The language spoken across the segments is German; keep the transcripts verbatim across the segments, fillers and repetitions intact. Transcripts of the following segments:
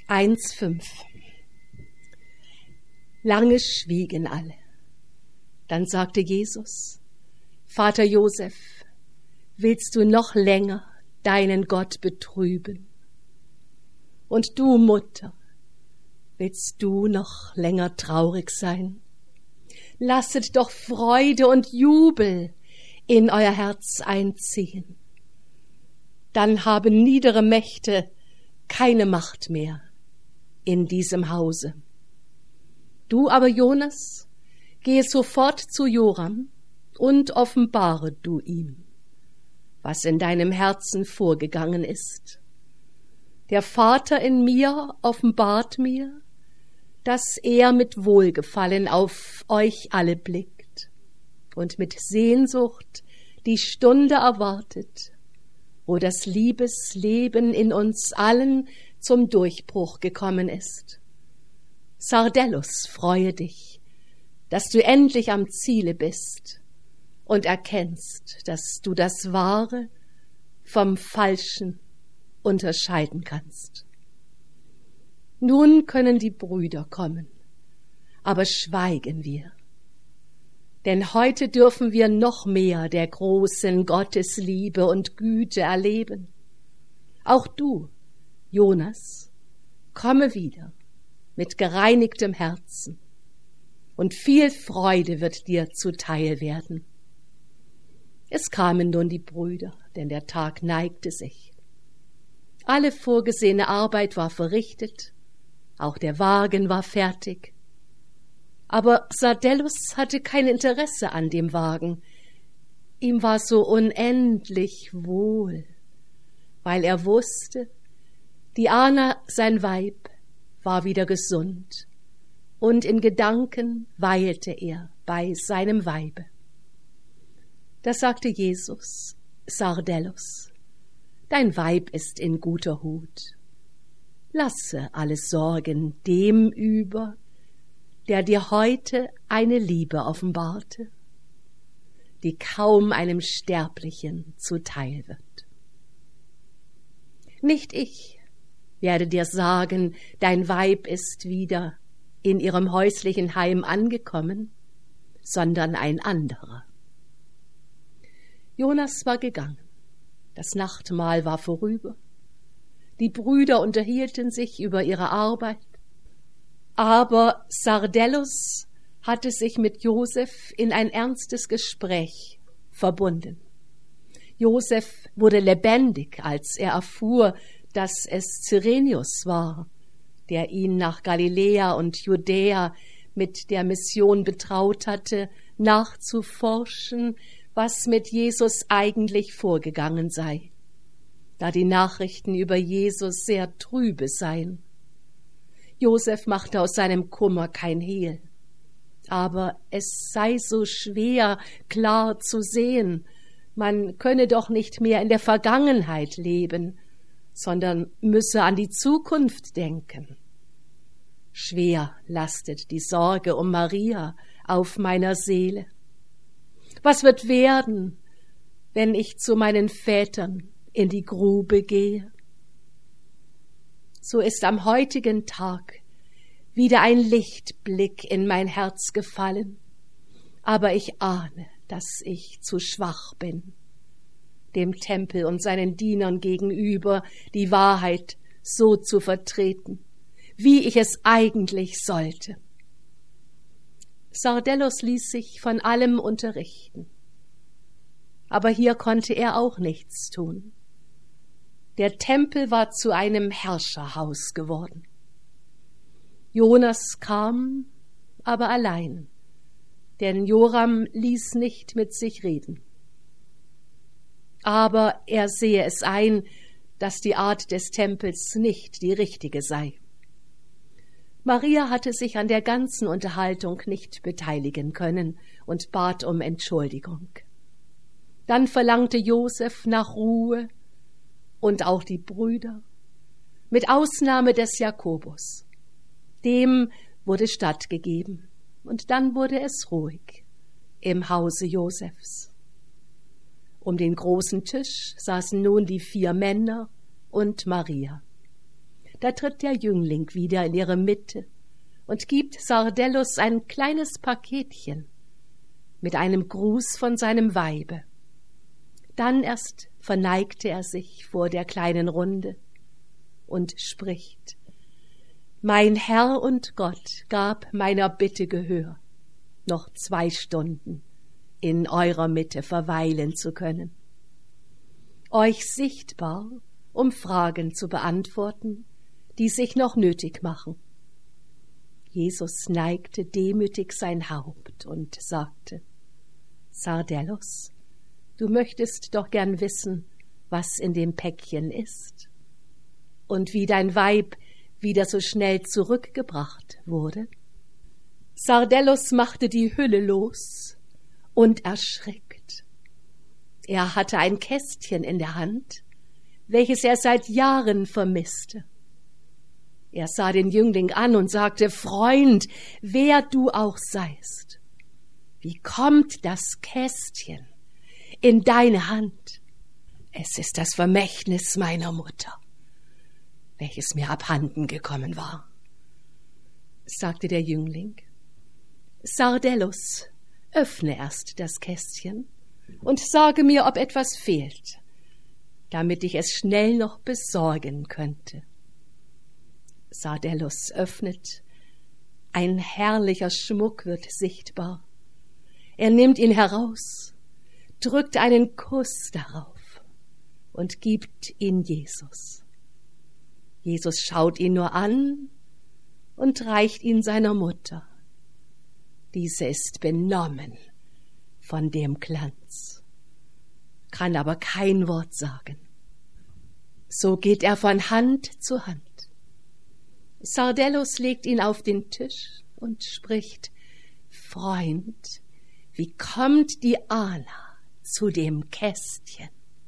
eins fünf. Lange schwiegen alle. Dann sagte Jesus: Vater Josef, willst du noch länger deinen Gott betrüben? Und du, Mutter, willst du noch länger traurig sein? Lasset doch Freude und Jubel in euer Herz einziehen. Dann haben niedere Mächte keine Macht mehr in diesem Hause. Du aber, Jonas, gehe sofort zu Joram und offenbare du ihm, was in deinem Herzen vorgegangen ist. Der Vater in mir offenbart mir, dass er mit Wohlgefallen auf euch alle blickt und mit Sehnsucht die Stunde erwartet, wo das Liebesleben in uns allen zum Durchbruch gekommen ist. Sardellus, freue dich, dass du endlich am Ziele bist und erkennst, dass du das Wahre vom Falschen unterscheiden kannst. Nun können die Brüder kommen, aber schweigen wir. Denn heute dürfen wir noch mehr der großen Gottesliebe und Güte erleben. Auch du, Jonas, komme wieder mit gereinigtem Herzen, und viel Freude wird dir zuteil werden. Es kamen nun die Brüder, denn der Tag neigte sich. Alle vorgesehene Arbeit war verrichtet, auch der Wagen war fertig. Aber Sardellus hatte kein Interesse an dem Wagen. Ihm war so unendlich wohl, weil er wusste, Diana, sein Weib, war wieder gesund, und in Gedanken weilte er bei seinem Weibe. Da sagte Jesus: Sardellus, dein Weib ist in guter Hut. Lasse alle Sorgen dem über, der dir heute eine Liebe offenbarte, die kaum einem Sterblichen zuteil wird. Nicht ich werde dir sagen, dein Weib ist wieder in ihrem häuslichen Heim angekommen, sondern ein anderer. Jonas war gegangen, das Nachtmahl war vorüber, die Brüder unterhielten sich über ihre Arbeit, aber Sardellus hatte sich mit Josef in ein ernstes Gespräch verbunden. Josef wurde lebendig, als er erfuhr, dass es Cyrenius war, der ihn nach Galiläa und Judäa mit der Mission betraut hatte, nachzuforschen, was mit Jesus eigentlich vorgegangen sei, da die Nachrichten über Jesus sehr trübe seien. Josef machte aus seinem Kummer kein Hehl. Aber es sei so schwer, klar zu sehen, man könne doch nicht mehr in der Vergangenheit leben, sondern müsse an die Zukunft denken. Schwer lastet die Sorge um Maria auf meiner Seele. Was wird werden, wenn ich zu meinen Vätern in die Grube gehe? So ist am heutigen Tag wieder ein Lichtblick in mein Herz gefallen, aber ich ahne, dass ich zu schwach bin, dem Tempel und seinen Dienern gegenüber die Wahrheit so zu vertreten, wie ich es eigentlich sollte. Sardellus ließ sich von allem unterrichten, aber hier konnte er auch nichts tun. Der Tempel war zu einem Herrscherhaus geworden. Jonas kam, aber allein, denn Joram ließ nicht mit sich reden. Aber er sehe es ein, dass die Art des Tempels nicht die richtige sei. Maria hatte sich an der ganzen Unterhaltung nicht beteiligen können und bat um Entschuldigung. Dann verlangte Josef nach Ruhe und auch die Brüder, mit Ausnahme des Jakobus. Dem wurde stattgegeben, und dann wurde es ruhig im Hause Josefs. Um den großen Tisch saßen nun die vier Männer und Maria. da tritt der Jüngling wieder in ihre Mitte und gibt Sardellus ein kleines Paketchen mit einem Gruß von seinem Weibe. Dann erst verneigte er sich vor der kleinen Runde und spricht: Mein Herr und Gott gab meiner Bitte Gehör, noch zwei Stunden in eurer Mitte verweilen zu können, euch sichtbar, um Fragen zu beantworten, die sich noch nötig machen. Jesus neigte demütig sein Haupt und sagte: Sardellus, du möchtest doch gern wissen, was in dem Päckchen ist und wie dein Weib wieder so schnell zurückgebracht wurde. Sardellus machte die Hülle los und erschrickt. Er hatte ein Kästchen in der Hand, welches er seit Jahren vermisste. Er sah den Jüngling an und sagte: Freund, wer du auch seist, wie kommt das Kästchen in deine Hand? Es ist das Vermächtnis meiner Mutter, welches mir abhanden gekommen war, sagte der Jüngling. Sardellus, öffne erst das Kästchen und sage mir, ob etwas fehlt, damit ich es schnell noch besorgen könnte. Sardellus öffnet, ein herrlicher Schmuck wird sichtbar. Er nimmt ihn heraus, drückt einen Kuss darauf und gibt ihn Jesus. Jesus schaut ihn nur an und reicht ihn seiner Mutter. Diese ist benommen von dem Glanz, kann aber kein Wort sagen. So geht er von Hand zu Hand. Sardellus legt ihn auf den Tisch und spricht: Freund, wie kommt die Anna zu dem Kästchen?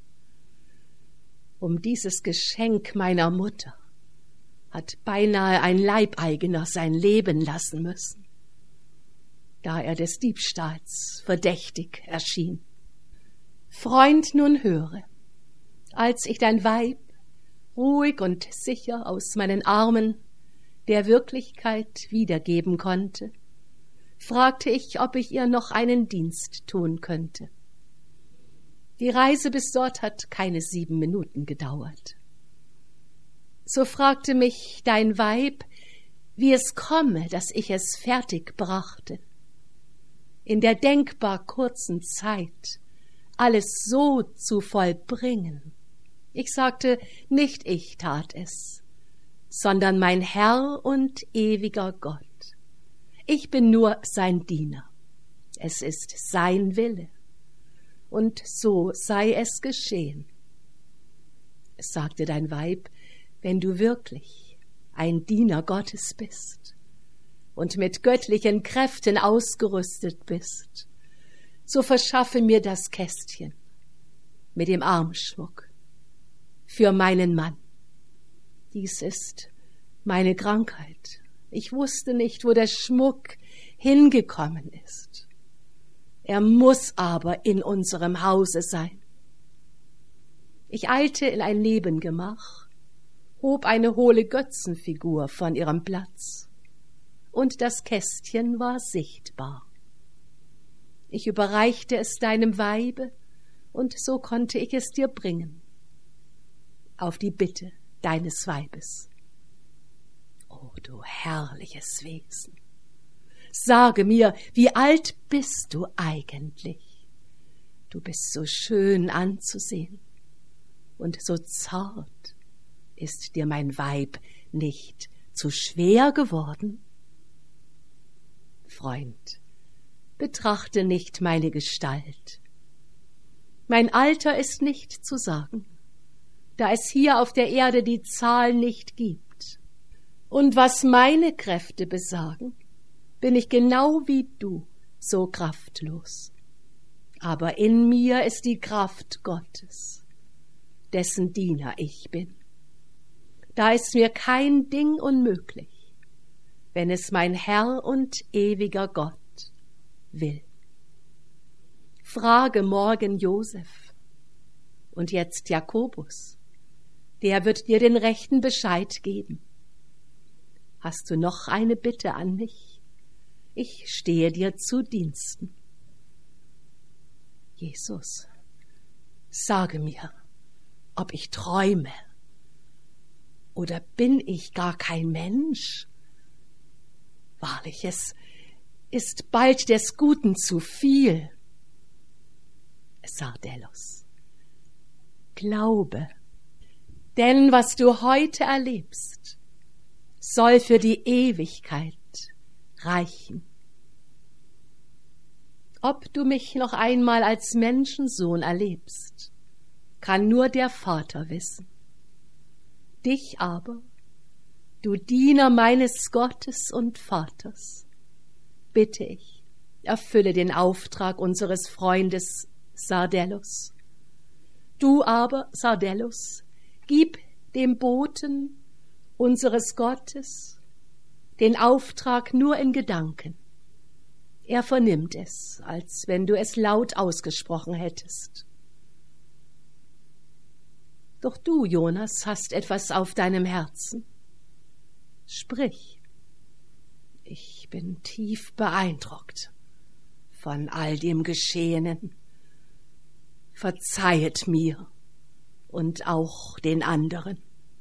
Um dieses Geschenk meiner Mutter hat beinahe ein Leibeigener sein Leben lassen müssen, da er des Diebstahls verdächtig erschien. Freund, nun höre, als ich dein Weib ruhig und sicher aus meinen Armen der Wirklichkeit wiedergeben konnte, fragte ich, ob ich ihr noch einen Dienst tun könnte. Die Reise bis dort hat keine sieben Minuten gedauert. So fragte mich dein Weib, wie es komme, dass ich es fertig brachte, in der denkbar kurzen Zeit alles so zu vollbringen. Ich sagte, nicht ich tat es, sondern mein Herr und ewiger Gott. Ich bin nur sein Diener. Es ist sein Wille. Und so sei es geschehen. Es sagte dein Weib, wenn du wirklich ein Diener Gottes bist und mit göttlichen Kräften ausgerüstet bist, so verschaffe mir das Kästchen mit dem Armschmuck für meinen Mann. Dies ist meine Krankheit. Ich wusste nicht, wo der Schmuck hingekommen ist. Er muss aber in unserem Hause sein. Ich eilte in ein Nebengemach, hob eine hohle Götzenfigur von ihrem Platz, und das Kästchen war sichtbar. Ich überreichte es deinem Weibe, und so konnte ich es dir bringen, auf die Bitte deines Weibes. O du herrliches Wesen, sage mir, wie alt bist du eigentlich? Du bist so schön anzusehen und so zart. Ist dir mein Weib nicht zu schwer geworden? Freund, betrachte nicht meine Gestalt. Mein Alter ist nicht zu sagen, da es hier auf der Erde die Zahl nicht gibt. Und was meine Kräfte besagen, bin ich genau wie du so kraftlos. Aber in mir ist die Kraft Gottes, dessen Diener ich bin. Da ist mir kein Ding unmöglich, wenn es mein Herr und ewiger Gott will. Frage morgen Josef und jetzt Jakobus, der wird dir den rechten Bescheid geben. Hast du noch eine Bitte an mich? Ich stehe dir zu Diensten. Jesus, sage mir, ob ich träume, oder bin ich gar kein Mensch? Wahrlich, es ist bald des Guten zu viel. Sardellos, glaube, denn was du heute erlebst, soll für die Ewigkeit reichen. Ob du mich noch einmal als Menschensohn erlebst, kann nur der Vater wissen. Dich aber, du Diener meines Gottes und Vaters, bitte ich, erfülle den Auftrag unseres Freundes Sardellos. Du aber, Sardellos, gib dem Boten unseres Gottes den Auftrag nur in Gedanken. Er vernimmt es, als wenn du es laut ausgesprochen hättest. Doch du, Jonas, hast etwas auf deinem Herzen. Sprich. Ich bin tief beeindruckt von all dem Geschehenen. Verzeihet mir und auch den anderen.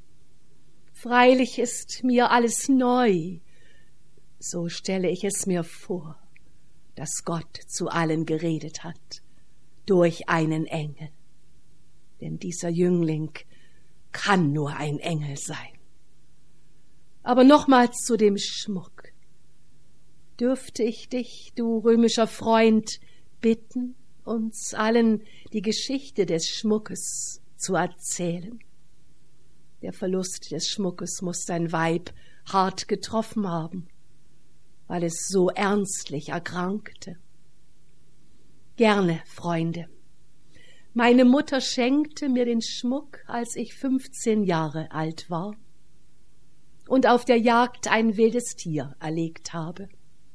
Freilich ist mir alles neu, so stelle ich es mir vor, dass Gott zu allen geredet hat, durch einen Engel. Denn dieser Jüngling kann nur ein Engel sein. Aber nochmals zu dem Schmuck. Dürfte ich dich, du römischer Freund, bitten, uns allen die Geschichte des Schmuckes zu erzählen? Der Verlust des Schmuckes muß dein Weib hart getroffen haben, weil es so ernstlich erkrankte. Gerne, Freunde. Meine Mutter schenkte mir den Schmuck, als ich fünfzehn Jahre alt war und auf der Jagd ein wildes Tier erlegt habe.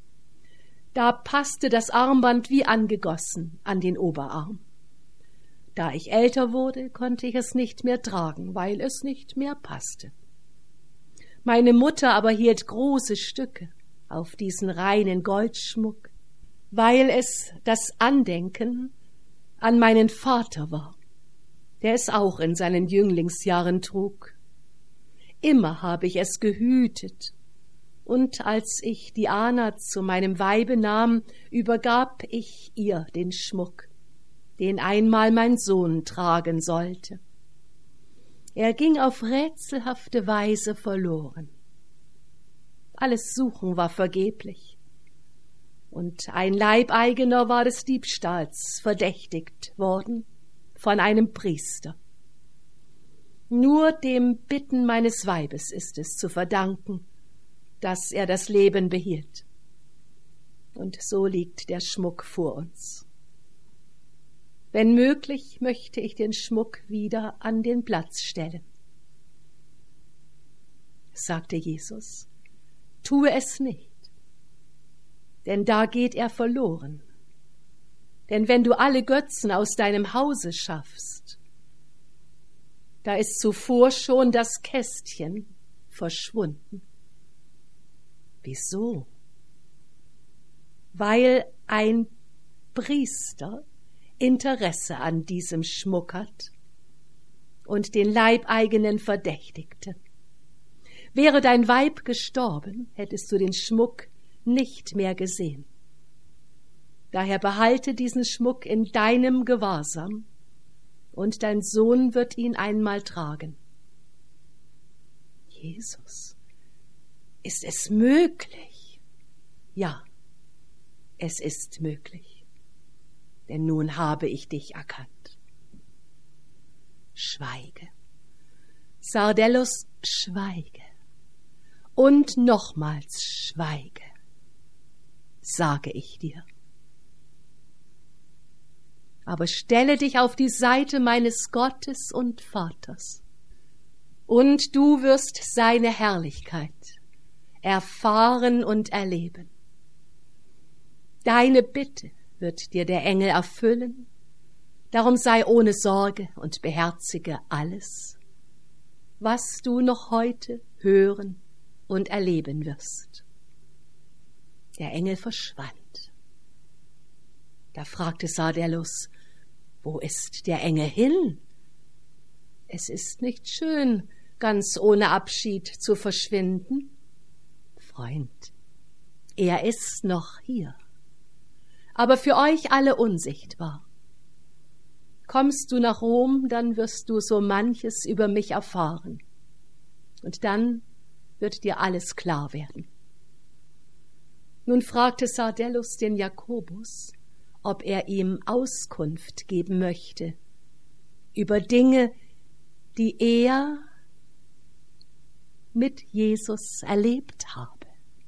Da passte das Armband wie angegossen an den Oberarm. Da ich älter wurde, konnte ich es nicht mehr tragen, weil es nicht mehr passte. Meine Mutter aber hielt große Stücke auf diesen reinen Goldschmuck, weil es das Andenken an meinen Vater war, der es auch in seinen Jünglingsjahren trug. Immer habe ich es gehütet, und als ich Diana zu meinem Weibe nahm, übergab ich ihr den Schmuck, den einmal mein Sohn tragen sollte. Er ging auf rätselhafte Weise verloren. Alles Suchen war vergeblich, und ein Leibeigener war des Diebstahls verdächtigt worden von einem Priester. Nur dem Bitten meines Weibes ist es zu verdanken, dass er das Leben behielt. Und so liegt der Schmuck vor uns. Wenn möglich, möchte ich den Schmuck wieder an den Platz stellen. Sagte Jesus, tue es nicht, denn da geht er verloren. Denn wenn du alle Götzen aus deinem Hause schaffst, da ist zuvor schon das Kästchen verschwunden. Wieso? Weil ein Priester Interesse an diesem Schmuck hat und den Leibeigenen verdächtigte. Wäre dein Weib gestorben, hättest du den Schmuck nicht mehr gesehen. Daher behalte diesen Schmuck in deinem Gewahrsam, und dein Sohn wird ihn einmal tragen. Jesus, ist es möglich? Ja, es ist möglich, denn nun habe ich dich erkannt. Schweige, Sardellos, schweige, und nochmals schweige, sage ich dir. Aber stelle dich auf die Seite meines Gottes und Vaters, und du wirst seine Herrlichkeit erfahren und erleben. Deine Bitte wird dir der Engel erfüllen, darum sei ohne Sorge und beherzige alles, was du noch heute hören und erleben wirst. Der Engel verschwand. Da fragte Sardelus, wo ist der Engel hin? Es ist nicht schön, ganz ohne Abschied zu verschwinden. Freund, er ist noch hier, aber für euch alle unsichtbar. Kommst du nach Rom, dann wirst du so manches über mich erfahren. Und dann wird dir alles klar werden. Nun fragte Sardelus den Jakobus, ob er ihm Auskunft geben möchte über Dinge, die er mit Jesus erlebt habe.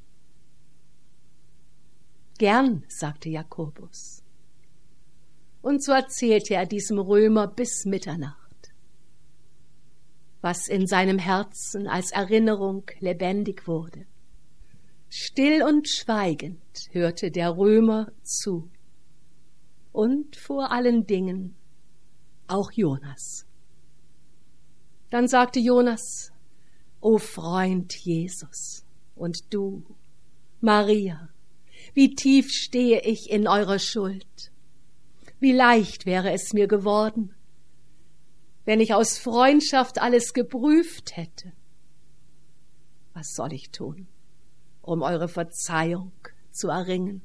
Gern, sagte Jakobus. Und so erzählte er diesem Römer bis Mitternacht, was in seinem Herzen als Erinnerung lebendig wurde. Still und schweigend hörte der Römer zu. Und vor allen Dingen auch Jonas. Dann sagte Jonas, O Freund Jesus, und du, Maria, wie tief stehe ich in eurer Schuld. Wie leicht wäre es mir geworden, wenn ich aus Freundschaft alles geprüft hätte. Was soll ich tun, um eure Verzeihung zu erringen?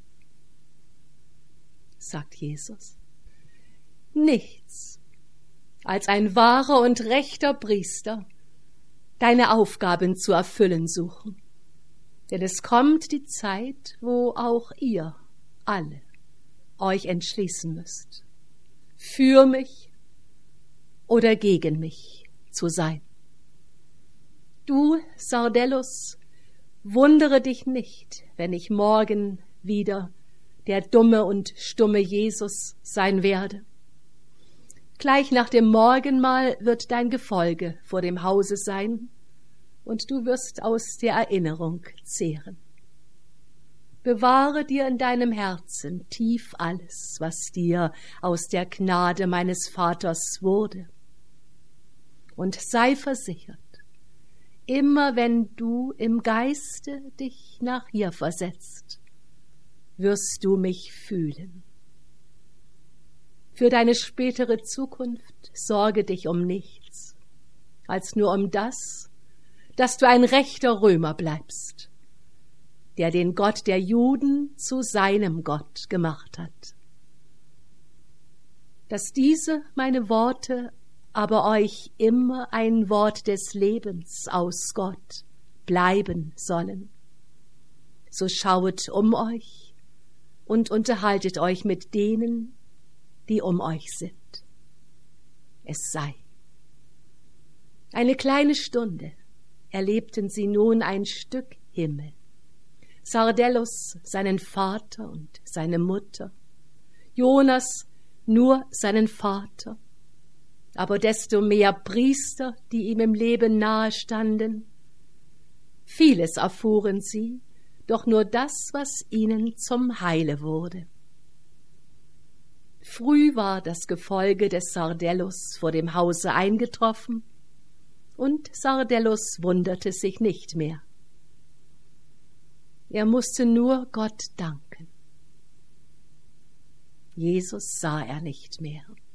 Sagt Jesus. Nichts, als ein wahrer und rechter Priester deine Aufgaben zu erfüllen suchen. Denn es kommt die Zeit, wo auch ihr alle euch entschließen müsst, für mich oder gegen mich zu sein. Du, Sardelus, wundere dich nicht, wenn ich morgen wieder der dumme und stumme Jesus sein werde. Gleich nach dem Morgenmahl wird dein Gefolge vor dem Hause sein, und du wirst aus der Erinnerung zehren. Bewahre dir in deinem Herzen tief alles, was dir aus der Gnade meines Vaters wurde. Und sei versichert, immer wenn du im Geiste dich nach hier versetzt, wirst du mich fühlen. Für deine spätere Zukunft sorge dich um nichts, als nur um das, dass du ein rechter Römer bleibst, der den Gott der Juden zu seinem Gott gemacht hat. Dass diese meine Worte aber euch immer ein Wort des Lebens aus Gott bleiben sollen. So schauet um euch und unterhaltet euch mit denen, die um euch sind. Es sei. Eine kleine Stunde erlebten sie nun ein Stück Himmel. Sardelus seinen Vater und seine Mutter, Jonas nur seinen Vater, aber desto mehr Priester, die ihm im Leben nahe standen. Vieles erfuhren sie, doch nur das, was ihnen zum Heile wurde. Früh war das Gefolge des Sardelus vor dem Hause eingetroffen, und Sardelus wunderte sich nicht mehr. Er musste nur Gott danken. Jesus sah er nicht mehr.